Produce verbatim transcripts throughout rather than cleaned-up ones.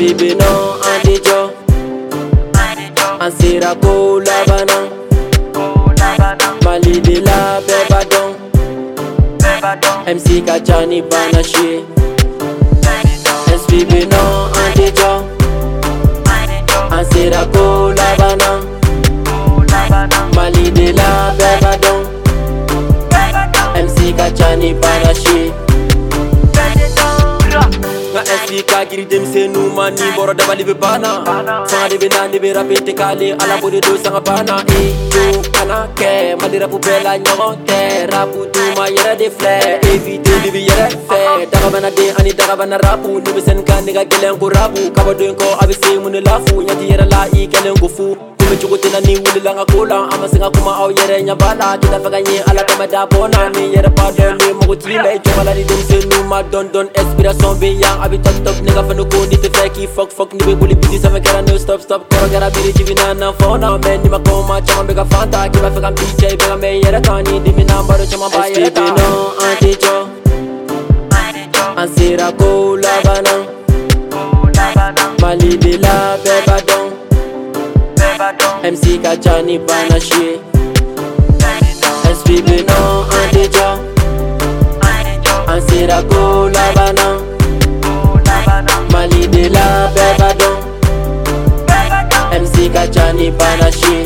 S P B non andijo Ansira ko labanan Mali de la bebadon M C Kachani banashi S P B non andijo Ansira ko labanan Mali de la bebadon M C Kachani banashi Nga S P K giri dem se numa ni boro daba libe bana Fanga de bena de be rape te kale ala bode do sanga bana E yo kana ke mali rapu bela nyogon te Rapu duma yere de fle Evite libe yere fe Daga bana de ani daga bana rapu Nibe sen ka nega gelen ko rapu Kaba doen ko abise mune lafu Nyati yere la i gelen ko fu Kume chuko tena ni wuli langa kola Ama singa kuma au yere nyabala Kita faga nye ala kama da bona Ni yere pardon ni mogo tile Chomala ni dem se numa don don Inspiration be yang abi top top nigga fanu ko ni te feki fuck fuck ni be bully busy sama kera no stop stop koro gara biri jivina na phone man ni makoma chama bega fanta kiba feka B J bega me yera kani dimi nambaro chama ba yera ta S P B no antijo Ansira ko labanan Mali de la bebadon M C Kachani banashi S P B no antijo Ansira ko labanan Mali de la bebadon M C Kachani banashi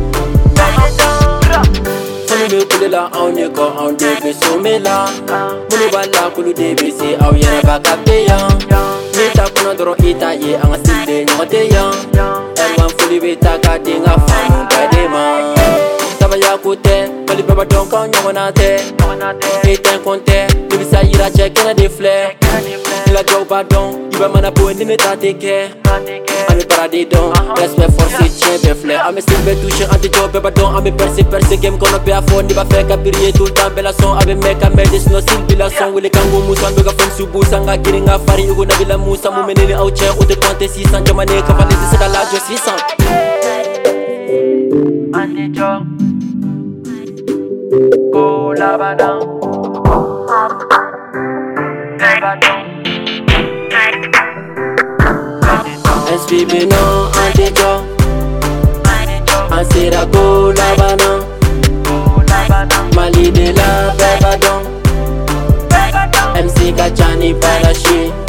Fami be kule la an ye ko an de be some la Munu bala kulu de be se aw yere ba kapte yan Mita kuna doro ita ye an asinde nyote yan Erman fuli be taka de nga famu bade man Taba ya kote, mali bebadon kan nyongona te Eten konte, libisa yira che kena de fle La jow badon, iba mana po ni meta teke Ami parade don, respect force che be fle Ami still be touche anti job bebadon Ami perse perse game kono pe afon Diba feka piriye tout temps bela son Abe meka medis no still bila son Wile kango musa mbega fem subu Sanga giri nga fari yugo na bila musa Mumenini au che ute konte six cents Jamane kavale di seka la jo six cents Antijo Ko labanan Bebadon S P B no antijo Ansira ko labanan Mali de la bebadon M C Kachani banashi